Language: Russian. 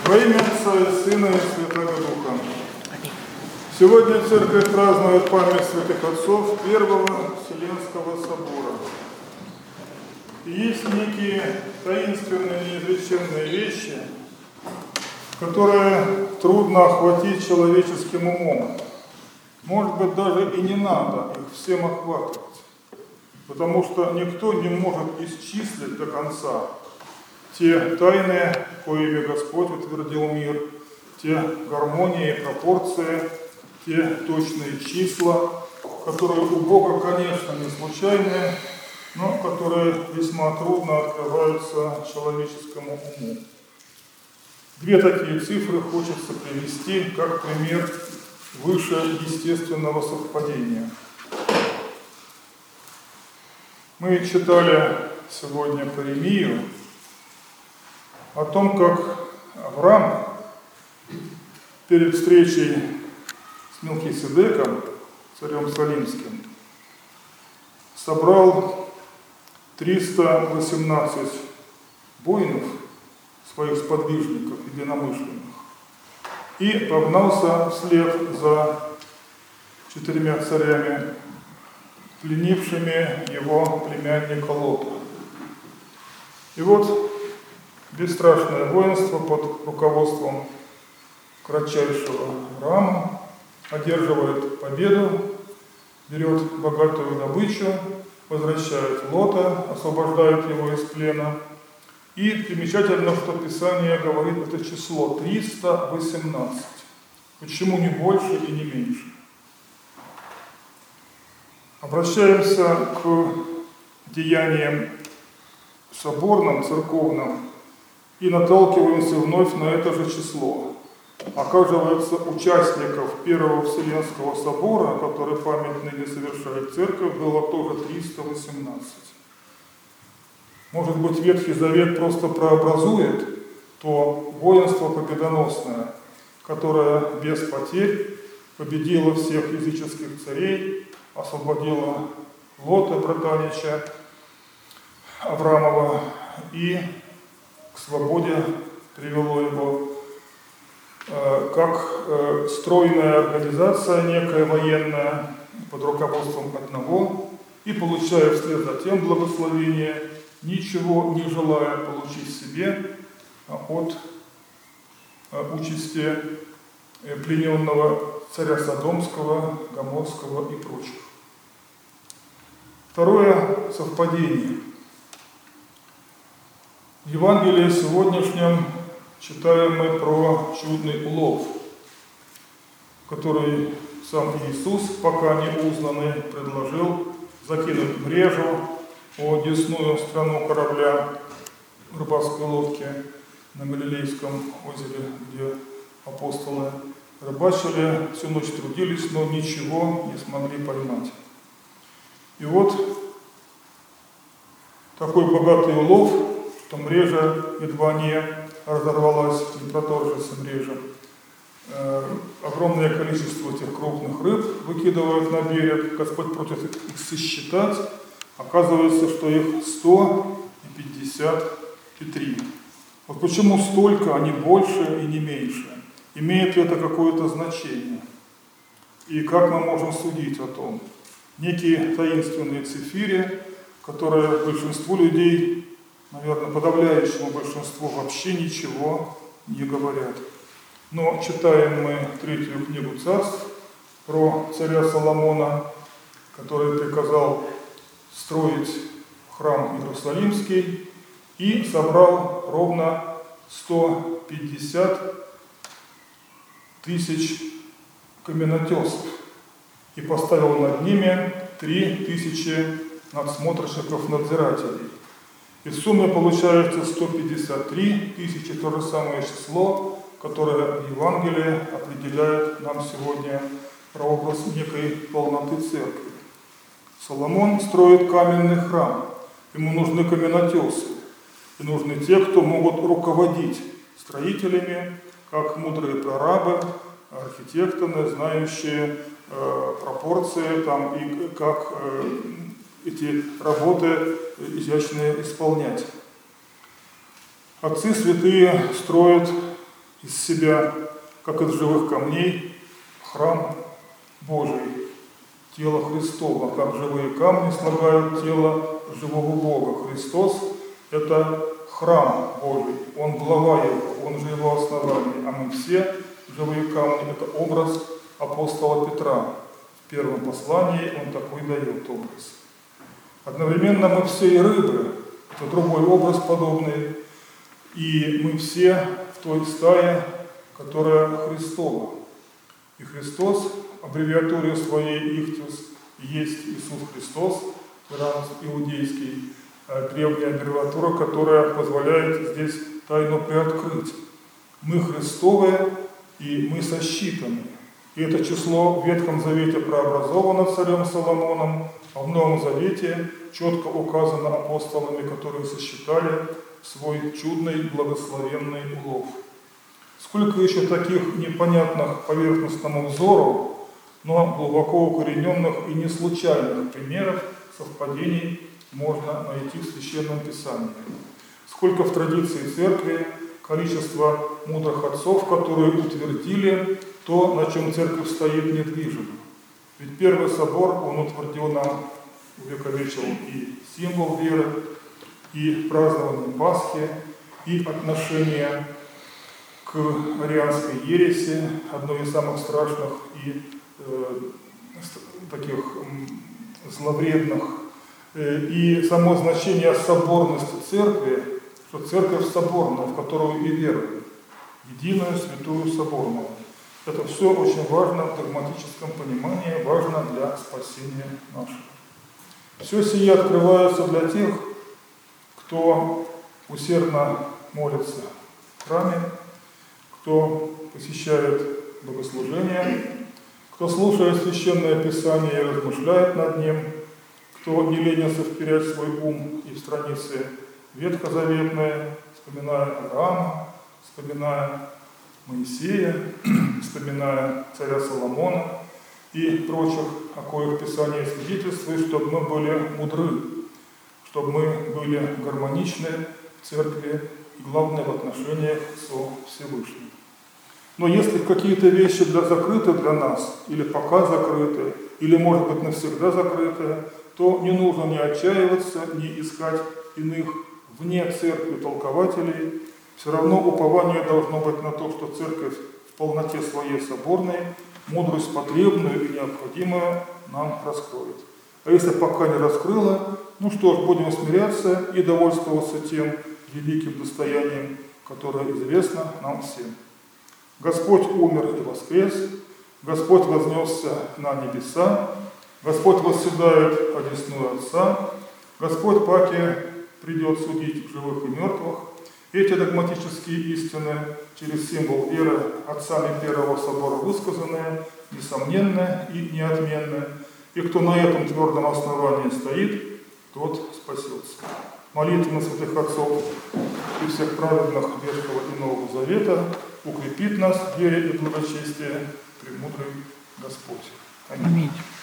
Во имя Отца и Сына и Святого Духа. Сегодня Церковь празднует память святых отцов Первого Вселенского собора. И есть некие таинственные, неизреченные вещи, которые трудно охватить человеческим умом. Может быть, даже и не надо их всем охватывать, потому что никто не может исчислить до конца те тайны, коими Господь утвердил мир, те гармонии и пропорции, те точные числа, которые у Бога, конечно, не случайные, но которые весьма трудно открываются человеческому уму. Две такие цифры хочется привести как пример выше естественного совпадения. Мы читали сегодня Паремию о том, как Авраам перед встречей с Мелхиседеком, царем Салимским, собрал 318 воинов, своих сподвижников, единомышленных, и погнался вслед за 4 царями, пленившими его племянника Лота. И вот бесстрашное воинство под руководством кратчайшего Авраама одерживает победу, берет богатую добычу, возвращает Лота, освобождает его из плена. И примечательно, что Писание говорит это число 318. Почему не больше и не меньше? Обращаемся к деяниям соборным, церковным, и наталкиваемся вновь на это же число. Оказывается, участников Первого Вселенского собора, который память ныне совершает Церковь, было тоже 318. Может быть, Ветхий Завет просто прообразует то воинство победоносное, которое без потерь победило всех языческих царей, освободило Лота, братанича Авраамова, и к свободе привело его, как стройная организация некая военная под руководством одного, и получая вслед за тем благословение, ничего не желая получить себе от участи плененного царя Содомского, Гоморского и прочих. Второе совпадение. В Евангелии сегодняшнем читаем мы про чудный улов, который сам Иисус, пока не узнанный, предложил закинуть в мрежу о десную сторону корабля рыбацкой лодки на Галилейском озере, где апостолы рыбачили, всю ночь трудились, но ничего не смогли поймать. И вот такой богатый улов, что мрежа едва не разорвалась, не проторжится мрежа. Огромное количество этих крупных рыб выкидывают на берег, Господь просит их сосчитать. Оказывается, что их 153. Вот почему столько, а не больше и не меньше? Имеет ли это какое-то значение? И как мы можем судить о том? Некие таинственные цифиры, которые большинству людей, наверное, подавляющему большинству, вообще ничего не говорят. Но читаем мы 3-ю книгу Царств про царя Соломона, который приказал строить храм Иерусалимский и собрал ровно 150 тысяч каменотесов и поставил над ними 3000 надсмотрщиков-надзирателей. И в сумме получается 153 тысячи, то же самое число, которое в Евангелии определяет нам сегодня прообраз некой полноты церкви. Соломон строит каменный храм, ему нужны каменотесы, и нужны те, кто могут руководить строителями, как мудрые прорабы, архитекторы, знающие пропорции там, и как эти работы изящные исполнять. Отцы святые строят из себя, как из живых камней, храм Божий, тело Христово, как живые камни слагают тело живого Бога. Христос – это храм Божий, Он глава Его, Он же Его основание, а мы все живые камни – это образ апостола Петра. В первом послании он такой дает образ. Одновременно мы все и рыбы, это другой образ подобный, и мы все в той стае, которая Христова. И Христос, аббревиатуре своей «Ихтиус», есть Иисус Христос, Иранус иудейский, древняя аббревиатура, которая позволяет здесь тайну приоткрыть. Мы Христовые, и мы сосчитаны. И это число в Ветхом Завете прообразовано царем Соломоном, а в Новом Завете четко указано апостолами, которые сосчитали свой чудный благословенный улов. Сколько еще таких непонятных поверхностному взору, но глубоко укорененных и не случайных примеров совпадений можно найти в Священном Писании. Сколько в традиции Церкви количество мудрых отцов, которые утвердили то, на чем Церковь стоит недвижимо. Ведь Первый собор, он утвердил нам, увековечил и символ веры, и празднование Пасхи, и отношение к арианской ереси, одной из самых страшных и таких зловредных, и само значение соборности Церкви, что Церковь соборная, в которую и верует, единую, святую, соборную. Это все очень важно в догматическом понимании, важно для спасения нашего. Все сие открывается для тех, кто усердно молится в храме, кто посещает богослужения, кто слушает Священное Писание и размышляет над ним, кто не ленится вперед свой ум и в страницы ветхозаветные, вспоминая Авраама, вспоминая Моисея, вспоминая царя Соломона и прочих, о коих Писание свидетельствует, чтобы мы были мудры, чтобы мы были гармоничны в церкви и, главное, в отношениях со Всевышним. Но если какие-то вещи закрыты для нас, или пока закрыты, или, может быть, навсегда закрыты, то не нужно ни отчаиваться, ни искать иных вне церкви толкователей. Все равно упование должно быть на то, что церковь в полноте своей соборной мудрость потребную и необходимую нам раскроет. А если пока не раскрыла, ну что ж, будем смиряться и довольствоваться тем великим достоянием, которое известно нам всем. Господь умер и воскрес, Господь вознесся на небеса, Господь восседает одесную Отца, Господь паки придет судить живых и мертвых. Эти догматические истины через символ веры отцами Первого собора высказанные, несомненны и неотменны. И кто на этом твердом основании стоит, тот спасется. Молитва на святых отцов и всех праведных Ветхого и Нового Завета укрепит нас в вере и благочестии, премудрый Господь. Аминь.